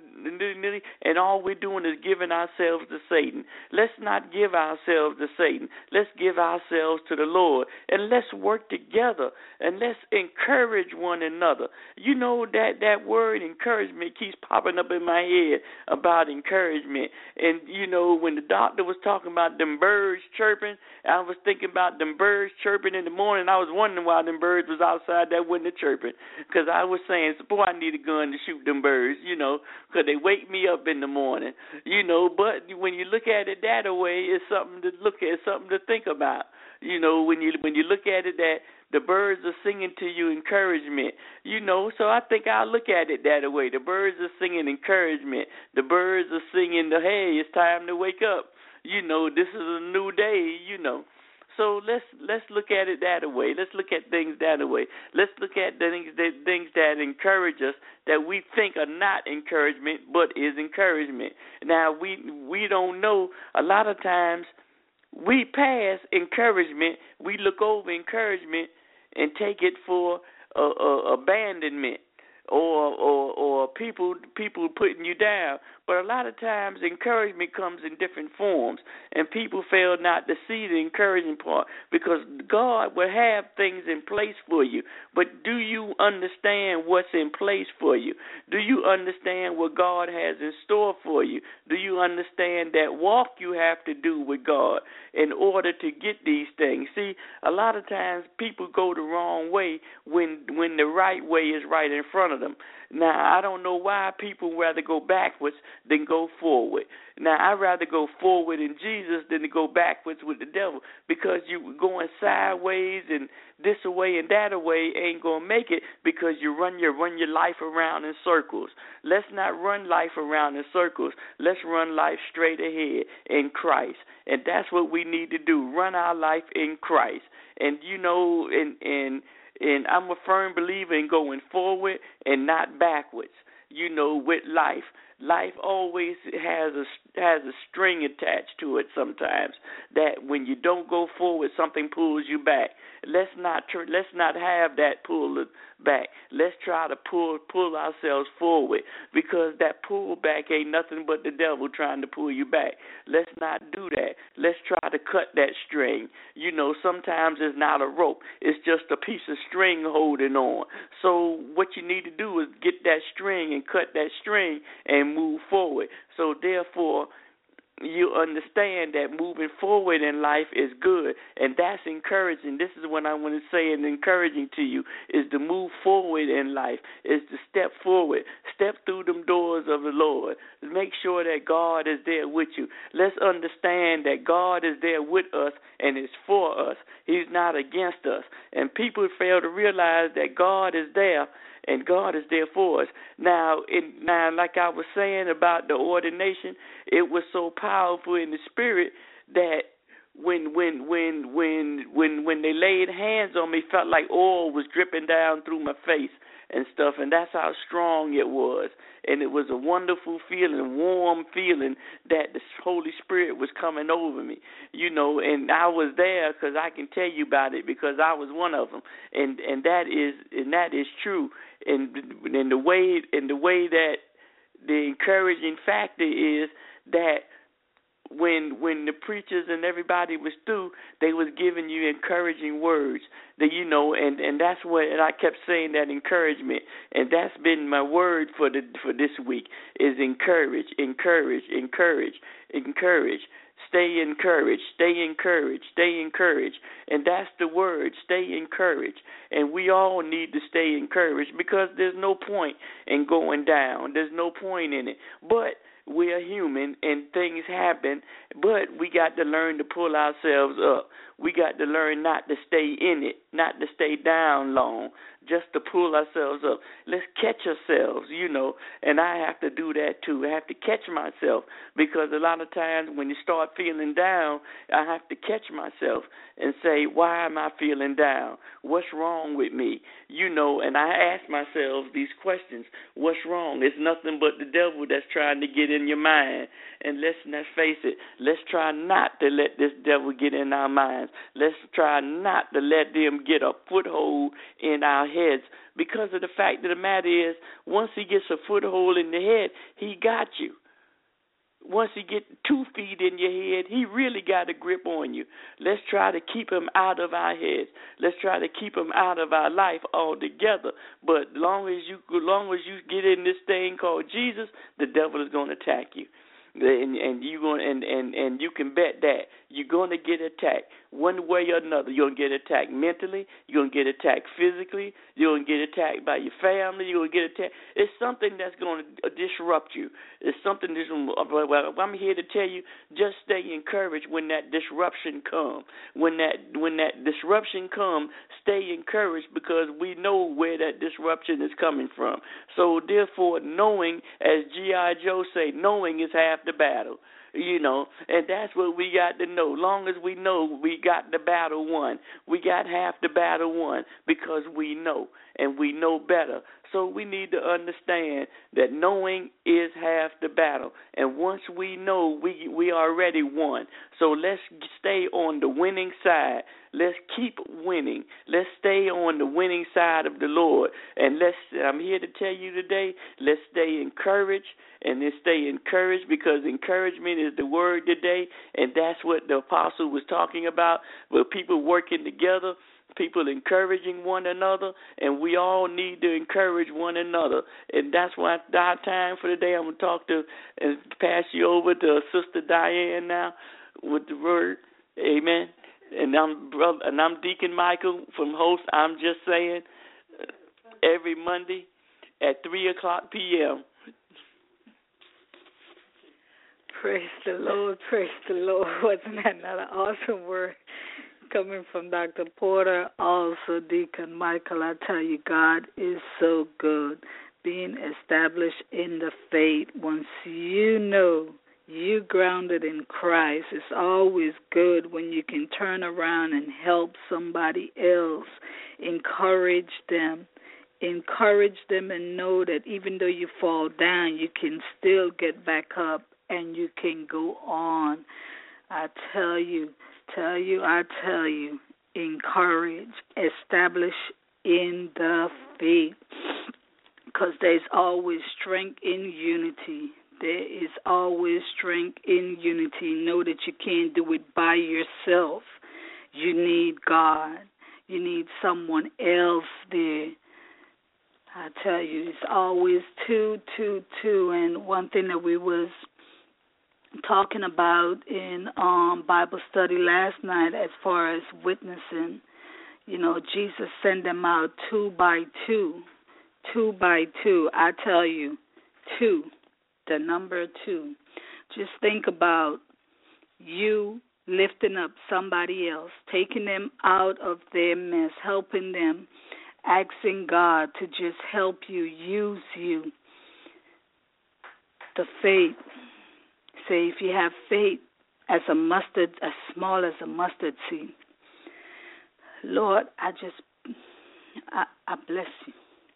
and all we're doing is giving ourselves to Satan. Let's not give ourselves to Satan. Let's give ourselves to the Lord, and let's work together, and let's encourage one another. You know that that word encouragement keeps popping up in my head about encouragement. And you know, when the doctor was talking about them birds chirping, I was thinking about them birds chirping in the morning. I was wondering why them birds was outside that window chirping, because I was saying, boy, I need a gun to shoot them birds, you know, because they wake me up in the morning, you know. But when you look at it that way, it's something to look at, something to think about. You know, when you when you look at it that the birds are singing to you encouragement, you know. So I think I'll look at it that way. The birds are singing encouragement. The birds are singing the, hey, it's time to wake up. You know, this is a new day, you know. So let's let's look at it that way. Let's look at things that way. Let's look at things that things that encourage us, that we think are not encouragement but is encouragement. Now we we don't know. A lot of times we pass encouragement. We look over encouragement and take it for uh, uh, abandonment or or or people people putting you down. But a lot of times encouragement comes in different forms, and people fail not to see the encouraging part, because God will have things in place for you. But do you understand what's in place for you? Do you understand what God has in store for you? Do you understand that walk you have to do with God in order to get these things? See, a lot of times people go the wrong way when when the right way is right in front of them. Now, I don't know why people rather go backwards than go forward. Now, I'd rather go forward in Jesus than to go backwards with the devil, because you going sideways and this away and that away ain't going to make it, because you run your run your life around in circles. Let's not run life around in circles. Let's run life straight ahead in Christ. And that's what we need to do, run our life in Christ. And, you know, and and And I'm a firm believer in going forward and not backwards, you know, with life. Life always has a, has a string attached to it sometimes, that when you don't go forward, something pulls you back. Let's not tr- let's not have that pull back. Let's try to pull pull ourselves forward, because that pull back ain't nothing but the devil trying to pull you back. Let's not do that. Let's try to cut that string. You know, sometimes it's not a rope. It's just a piece of string holding on. So what you need to do is get that string and cut that string and move forward. So therefore, you understand that moving forward in life is good, and that's encouraging. This is what I want to say, and encouraging to you is to move forward in life, is to step forward, step through them doors of the Lord. Make sure that God is there with you. Let's understand that God is there with us and is for us. He's not against us. And people fail to realize that God is there, and God is there for us. Now, in, now, like I was saying about the ordination, it was so powerful in the spirit that when when when when when when they laid hands on me, felt like oil was dripping down through my face and stuff, and that's how strong it was. And it was a wonderful feeling, warm feeling that the Holy Spirit was coming over me, you know, and I was there because I can tell you about it, because I was one of them, and and that is and that is true. And and the way and the way that the encouraging factor is that when when the preachers and everybody was through, they was giving you encouraging words that you know, and, and that's what and I kept saying that encouragement, and that's been my word for the for this week is encourage, encourage, encourage, encourage. Stay encouraged, stay encouraged, stay encouraged. And that's the word, stay encouraged. And we all need to stay encouraged because there's no point in going down. There's no point in it. But we are human and things happen, but we got to learn to pull ourselves up. We got to learn not to stay in it, not to stay down long, just to pull ourselves up. Let's catch ourselves, you know, and I have to do that too. I have to catch myself because a lot of times when you start feeling down, I have to catch myself and say, why am I feeling down? What's wrong with me? You know, and I ask myself these questions. What's wrong? It's nothing but the devil that's trying to get in your mind. And let's not face it, let's try not to let this devil get in our minds. Let's try not to let them get a foothold in our heads because of the fact of the matter is once he gets a foothold in the head, he got you. Once he gets two feet in your head, he really got a grip on you. Let's try to keep him out of our heads. Let's try to keep him out of our life altogether. But long as you, long as you get in this thing called Jesus, the devil is going to attack you. And, and you going and, and, and you can bet that you're going to get attacked one way or another. You're going to get attacked mentally. You're going to get attacked physically. You're going to get attacked by your family. You're going to get attacked. It's something that's going to disrupt you. It's something that's going to, well, I'm here to tell you, just stay encouraged when that disruption comes. When that when that disruption comes, stay encouraged because we know where that disruption is coming from. So therefore, knowing, as G I. Joe say, knowing is half the battle. You know, and that's what we got to know. Long as we know we got the battle won, we got half the battle won because we know and we know better. So we need to understand that knowing is half the battle. And once we know, we we already won. So let's stay on the winning side. Let's keep winning. Let's stay on the winning side of the Lord. And let's, I'm here to tell you today, let's stay encouraged. And then stay encouraged because encouragement is the word today. And that's what the apostle was talking about, with people working together, people encouraging one another, and we all need to encourage one another. And that's why it's our time for today. I'm going to talk to and pass you over to Sister Diane now with the word. Amen. And I'm brother, and I'm Deacon Michael from Host. I'm just saying, every Monday at three o'clock p.m. Praise the Lord, praise the Lord. Wasn't that another awesome word coming from Doctor Porter, also Deacon Michael? I tell you, God is so good. Being established in the faith, once you know you grounded in Christ, it's always good when you can turn around and help somebody else, encourage them. Encourage them and know that even though you fall down, you can still get back up and you can go on. I tell you, tell you, I tell you, encourage, establish in the faith, because there's always strength in unity. There is always strength in unity. Know that you can't do it by yourself. You need God. You need someone else there. I tell you, it's always two, two, two. And one thing that we was talking about in um, Bible study last night as far as witnessing, you know, Jesus sent them out two by two, two by two. I tell you, two, the number two. Just think about you lifting up somebody else, taking them out of their mess, helping them, asking God to just help you, use you. The faith. Say if you have faith as a mustard, as small as a mustard seed, Lord, I just, I, I bless you.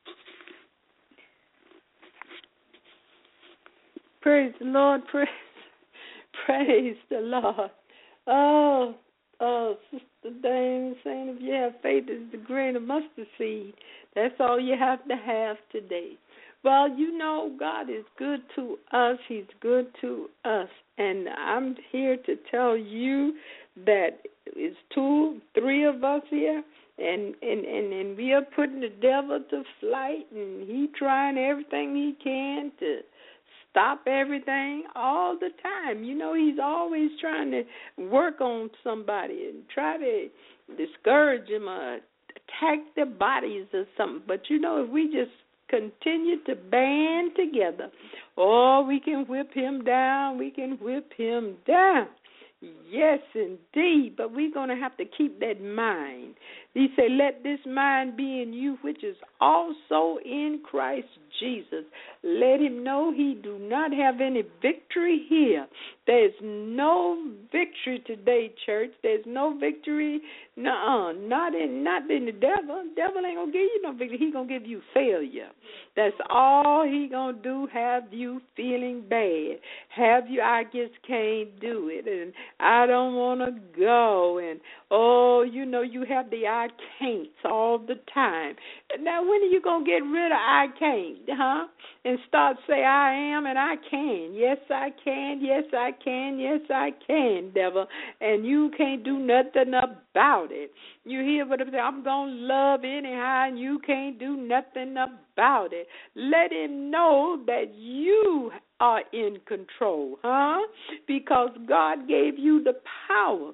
Praise the Lord, praise, praise the Lord. Oh, oh, Sister Dame saying if you have faith as the grain of mustard seed, that's all you have to have today. Well, you know, God is good to us. He's good to us. And I'm here to tell you that it's two, three of us here, and, and, and, and we are putting the devil to flight, and he trying everything he can to stop everything all the time. You know, he's always trying to work on somebody and try to discourage them or attack their bodies or something. But, you know, if we just continue to band together, oh, we can whip him down. We can whip him down. Yes, indeed. But we're going to have to keep that mind. He said, let this mind be in you, which is also in Christ Jesus. Let him know he do not have any victory here. There's no victory today, church. There's no victory, nuh-uh, not in, not in the devil. The devil ain't going to give you no victory. He going to give you failure. That's all he going to do, have you feeling bad. Have you, I just can't do it, and I don't want to go, and, oh, you know, you have the I can'ts all the time. Now, when are you going to get rid of I can't, huh? And start say I am and I can. Yes, I can. Yes, I can. Yes, I can, devil. And you can't do nothing about it. You hear what I'm saying? I'm going to love anyhow, and you can't do nothing about it. Let him know that you are in control, huh? Because God gave you the power.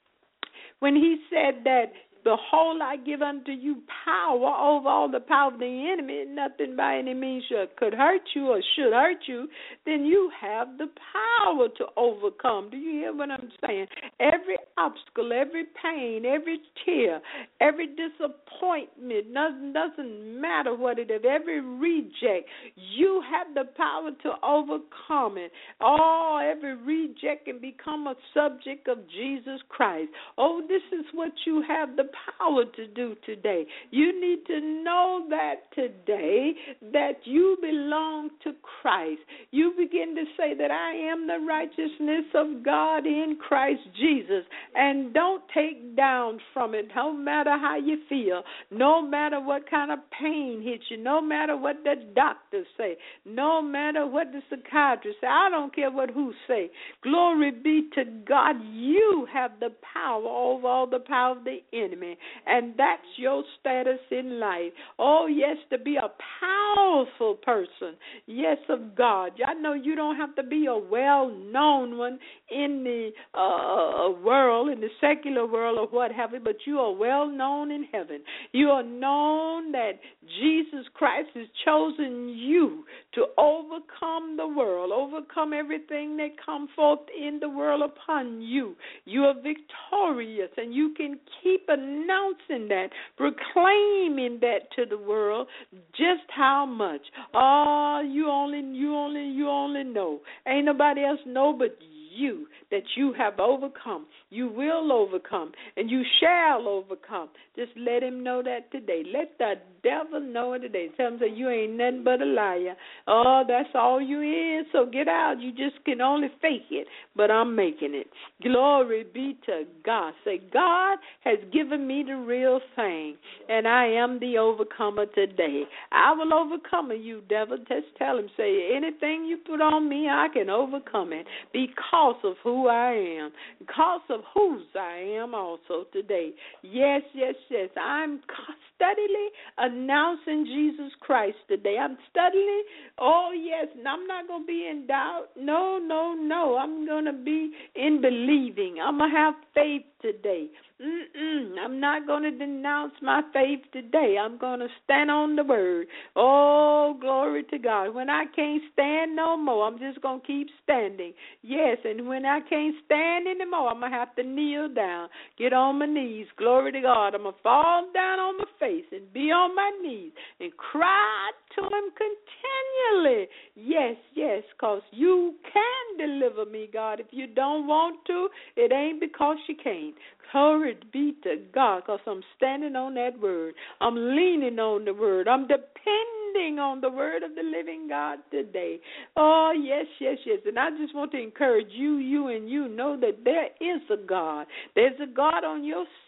When he said that, behold, I give unto you power over all the power of the enemy, nothing by any means could hurt you or should hurt you, then you have the power to overcome. Do you hear what I'm saying? Every obstacle, every pain, every tear, every disappointment, doesn't, doesn't matter what it is, every reject, you have the power to overcome it. Oh, every reject can become a subject of Jesus Christ. Oh, this is what you have the power to do today. You need to know that today, that you belong to Christ. You begin to say that I am the righteousness of God in Christ Jesus, and don't take down from it, no matter how you feel, no matter what kind of pain hits you, no matter what the doctors say, no matter what the psychiatrist say. I don't care what who say. Glory be to God. You have the power over all the power of the enemy. And that's your status in life. Oh, yes, to be a powerful person, yes, of God. I know you don't have to be a well-known one in the uh, world, in the secular world or what have you, but you are well-known in heaven. You are known that Jesus Christ has chosen you to overcome the world, overcome everything that comes forth in the world upon you. You are victorious, and you can keep announcing that, proclaiming that to the world, just how much. Oh, you only, you only, you only know. Ain't nobody else know but you, that you have overcome. You will overcome, and you shall overcome. Just let him know that today. Let the devil know it today. Tell him that you ain't nothing but a liar. Oh, that's all you is, so get out. You just can only fake it, but I'm making it. Glory be to God. Say, God has given me the real thing, and I am the overcomer today. I will overcome you, devil. Just tell him, say, anything you put on me, I can overcome it because of who I am, because of whose I am also today. Yes, yes, yes. I'm steadily announcing Jesus Christ today. I'm steadily, oh, yes, and I'm not going to be in doubt. No, no, no. I'm going to be in believing. I'm going to have faith today. Mm-mm. I'm not going to denounce my faith today. I'm going to stand on the word. Oh, glory to God. When I can't stand no more, I'm just going to keep standing. Yes, and when I can't stand anymore, I'm going to have to kneel down, get on my knees. Glory to God. I'm going to fall down on my face and be on my knees and cry to him continually. Yes, yes, because you can deliver me, God. If you don't want to, it ain't because you can't. Glory be to God, because I'm standing on that word. I'm leaning on the word. I'm depending on the word of the living God today. Oh, yes, yes, yes. And I just want to encourage you, you, and you know that there is a God. There's a God on your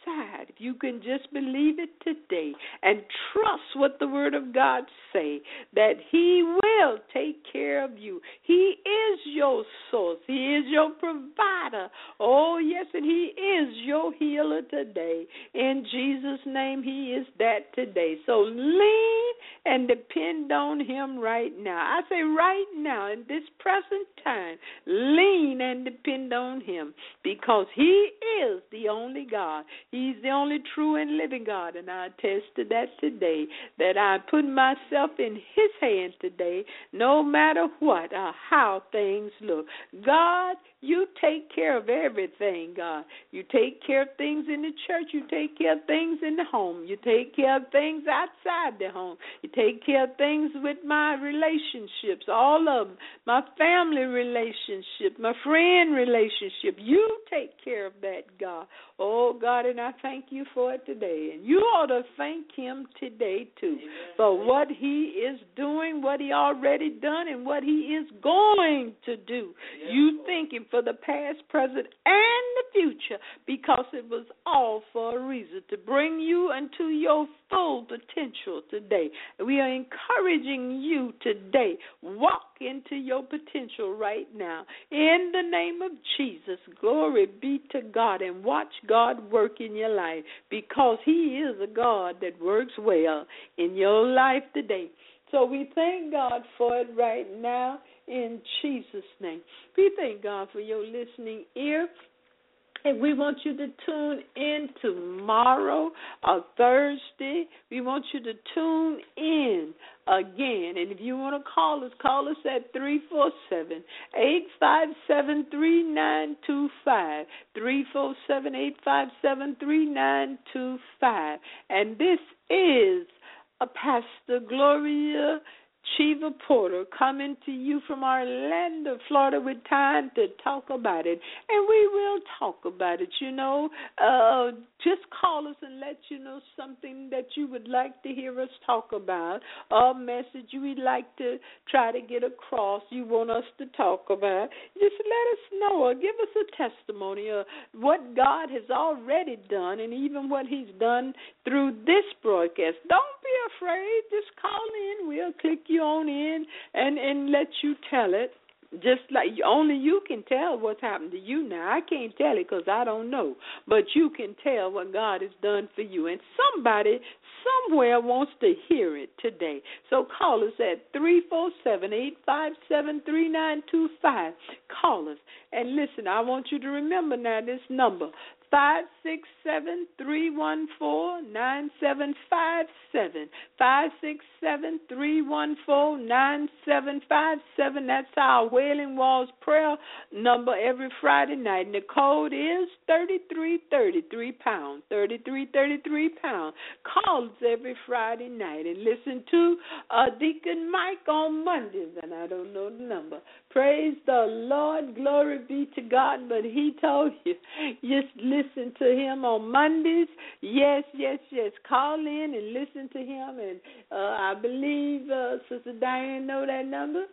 side, if you can just believe it today and trust what the Word of God say, that He will take care of you. He is your source. He is your provider. Oh, yes, and He is your healer today. In Jesus' name, He is that today. So lean and depend on Him right now. I say right now, in this present time, lean and depend on Him, because He is the only God. He's the only true and living God, and I attest to that today, that I put myself in His hand today, no matter what or how things look. God, you take care of everything, God. You take care of things in the church. You take care of things in the home. You take care of things outside the home. You take care of things with my relationships, all of them, my family relationship, my friend relationship. You take care of that, God. Oh, God, and I thank you for it today. And you ought to thank Him today, too, Amen. For what He is doing, what He already done, and what He is going to do. Yes, you Lord. Thank Him for the past, present, and the future, because it was all for a reason, to bring you into your full potential today. We are encouraging you today. Walk into your potential right now. In the name of Jesus, glory be to God, and watch God work in your life, because He is a God that works well in your life today. So we thank God for it right now in Jesus' name. We thank God for your listening ear. And we want you to tune in tomorrow or Thursday. We want you to tune in again. And if you want to call us, call us at three four seven, eight five seven, three nine two five, three four seven, eight five seven, three nine two five. And this is a Pastor Gloria Chiva Porter coming to you from Orlando, Florida, with time to talk about it. And we will talk about it, you know. Uh, just call us and let you know something that you would like to hear us talk about, or a message you would like to try to get across, you want us to talk about. Just let us know, or give us a testimony of what God has already done, and even what He's done through this broadcast. Don't be afraid. Just call in. We'll click you on in and, and let you tell it. Just like only you can tell what's happened to you now. I can't tell it because I don't know. But you can tell what God has done for you. And somebody somewhere wants to hear it today. So call us at three four seven, eight five seven, three nine two five. Call us. And listen, I want you to remember now this number, five six seven, three one four, nine seven five seven. five six seven, three one four, nine seven five seven. That's our Wailing Walls prayer number every Friday night. And the code is thirty-three thirty-three pound. thirty-three thirty-three pound. Call us every Friday night. And listen to uh, Deacon Mike on Mondays. And I don't know the number. Praise the Lord. Glory be to God. But he told you, just listen to him on Mondays. Yes, yes, yes. Call in and listen to him. And uh, I believe uh, Sister Diane know that number.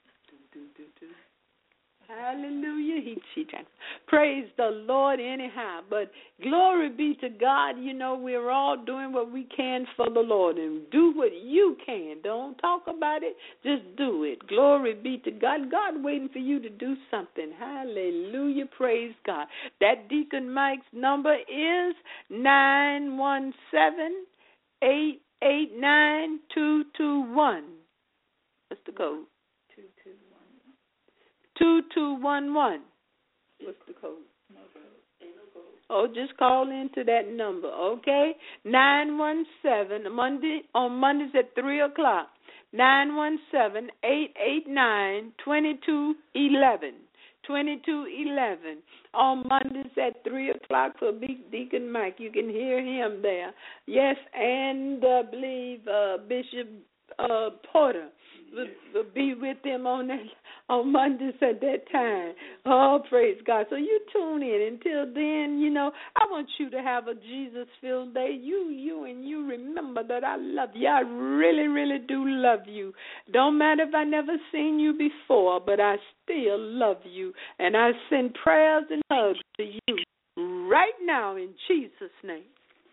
Hallelujah. He, she, praise the Lord anyhow. But glory be to God. You know, we're all doing what we can for the Lord. And do what you can. Don't talk about it. Just do it. Glory be to God. God waiting for you to do something. Hallelujah. Praise God. That Deacon Mike's number is nine one seven, eight eight nine, two two one. What's the code? two two one. two two one one. What's the code? No code. Ain't no code. Oh, just call into that number, okay? nine one seven, Monday, on Mondays at three o'clock. nine one seven, eight eight nine, two two one one. twenty-two eleven. On Mondays at three o'clock for Deacon Mike. You can hear him there. Yes, and I uh, believe uh, Bishop uh, Porter will, will be with him on that on Mondays at that time. Oh, praise God. So you tune in. Until then, you know, I want you to have a Jesus-filled day. You, you, and you remember that I love you. I really, really do love you. Don't matter if I never seen you before, but I still love you. And I send prayers and hugs to you right now in Jesus' name.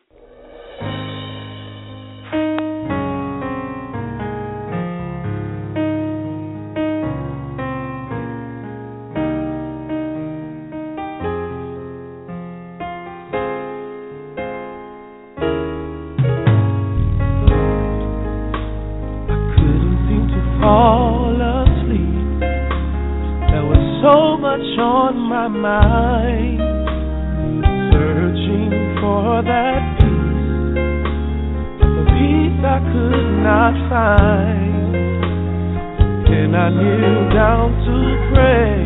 Fall asleep. There was so much on my mind, searching for that peace, the peace I could not find. Then I kneeled down to pray,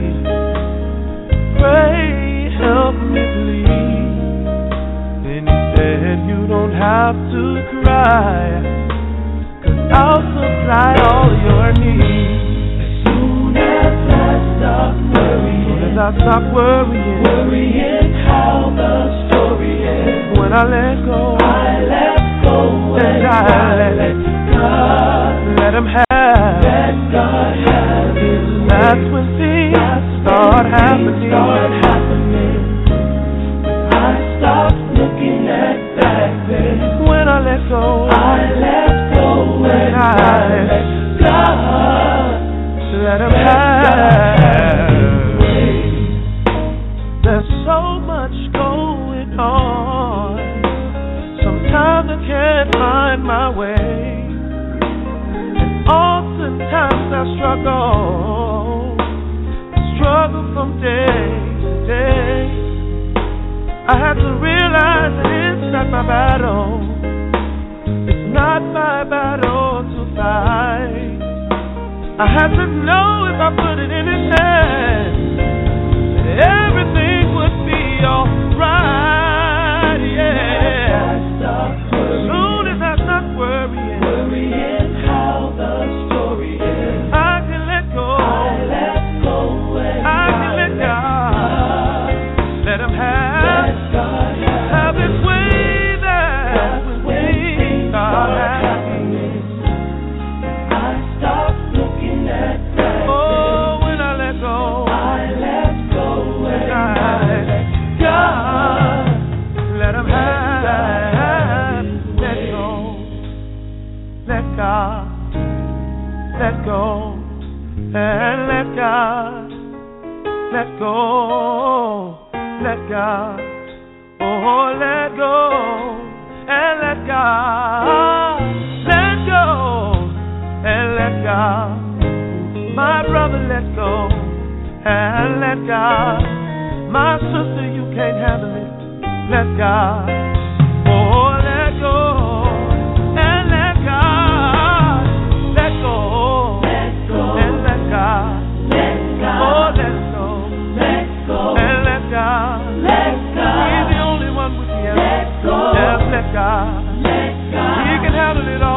pray, help me please. Then he said, you don't have to cry, I'll supply all your needs. As soon as I stop worrying, as soon as I stop worrying, worrying how the story ends. When I let go, I let go, and I, I let God, let Him have, let God have His way. That's when things That's start when happening. Things start happening. I stop looking at back then. When I let go, I let go. When I let God, let Him have. There's so much going on. Sometimes I can't find my way, and oftentimes I struggle, struggle from day to day. I have to realize that it's not my battle. Not my battle to fight. I have to know if I put it in His hands, that everything would be alright, yeah. As soon as I stop worrying, worrying how the story ends, I can let go, I let go, and I can let God, let Him have, let God have, have His way. Let go and let God, let go, let God, oh, let go and let God, let go and let God, my brother, let go and let God, my sister, you can't handle it, let God, oh, let go. God, let God, he can handle it all.